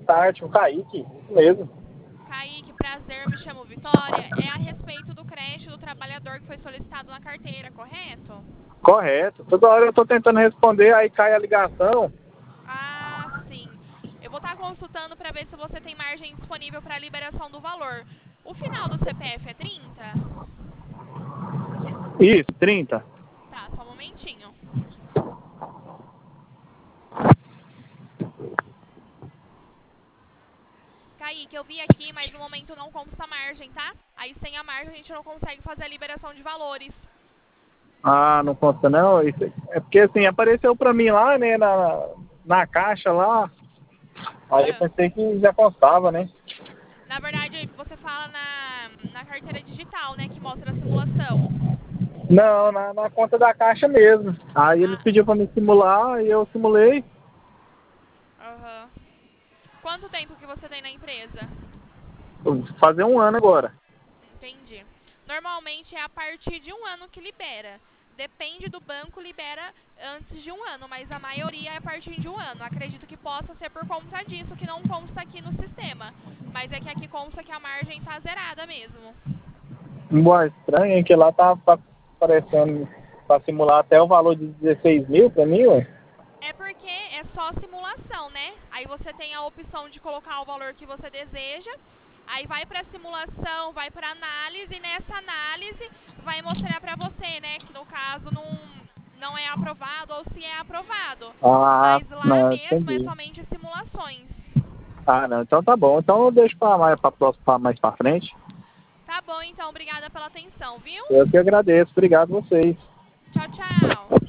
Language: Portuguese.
tarde, o Kaique, isso mesmo. Kaique, prazer, me chamo Vitória. É a respeito do crédito do trabalhador que foi solicitado na carteira, correto? Correto. Toda hora eu tô tentando responder, aí cai a ligação. Ah, sim. Eu vou estar consultando para ver se você tem margem disponível para liberação do valor. O final do CPF é 30? Isso, 30. Tá, só um momentinho. Kaique, eu vi aqui, mas no momento não consta margem, tá? Aí sem a margem a gente não consegue fazer a liberação de valores. Ah, não consta não? Isso é porque assim, apareceu pra mim lá, né, na caixa lá. Aí eu Ah, pensei que já constava, né? na verdade, você fala na carteira digital, né, que mostra a simulação. Não, na conta da caixa mesmo. Aí eles Ah, pediu pra me simular e eu simulei. aham. Quanto tempo que você tem na empresa? Vou fazer um ano agora. Entendi. Normalmente é a partir de um ano que libera. Depende do banco, libera antes de um ano, mas a maioria é a partir de um ano. Acredito que possa ser por conta disso que não consta aqui no sistema. Mas é que aqui consta que a margem está zerada mesmo. Ué, estranho, hein? Que lá tá aparecendo pra simular até o valor de 16 mil pra mim, ué. É porque é só simulação, né? Aí você tem a opção de colocar o valor que você deseja. Aí vai para simulação, vai para análise, e nessa análise vai mostrar para você, né, que no caso não é aprovado ou se é aprovado. Ah, Mas lá não, mesmo é entendi. somente simulações. Ah, não, então tá bom. Então eu deixo pra mais pra frente. Tá bom, então, obrigada pela atenção, viu? Eu que agradeço. Obrigado a vocês. Tchau, tchau.